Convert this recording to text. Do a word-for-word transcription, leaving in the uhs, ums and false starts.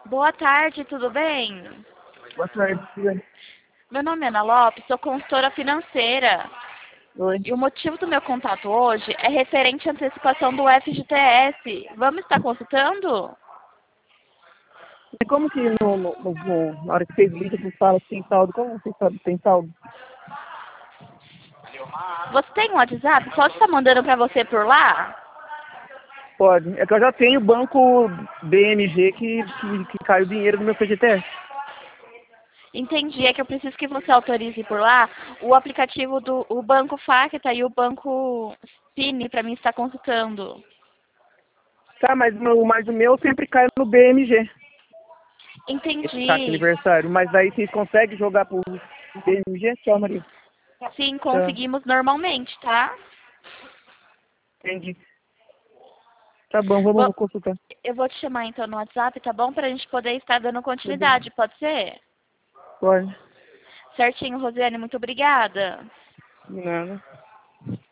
Boa tarde, tudo bem? Boa tarde, Silvia. Meu nome é Ana Lopes, sou consultora financeira. Oi. E o motivo do meu contato hoje é referente à antecipação do F G T S. Vamos estar consultando? E como que no, no, no- no- na hora que vocês ligam, vocês falam que tem saldo? Como vocês sabem que tem saldo? Você tem um WhatsApp? Pode estar mandando para você por lá? Pode. É que eu já tenho o banco B M G que, que, que cai o dinheiro do meu F G T S. Entendi, é que eu preciso que você autorize por lá o aplicativo do o Banco Facta e o Banco Spini para mim estar consultando. Tá, mas, no, mas o meu sempre cai no B M G, esse caixa Entendi. aniversário. Mas daí vocês conseguem jogar pro B M G? Tchau, Maria. Sim, Tá, conseguimos normalmente, tá? entendi. Tá bom, vamos Bom, vou consultar. eu vou te chamar então no WhatsApp, tá bom? Pra gente poder estar dando continuidade, pode ser? Pode. Certinho, Rosiane, muito obrigada. De nada.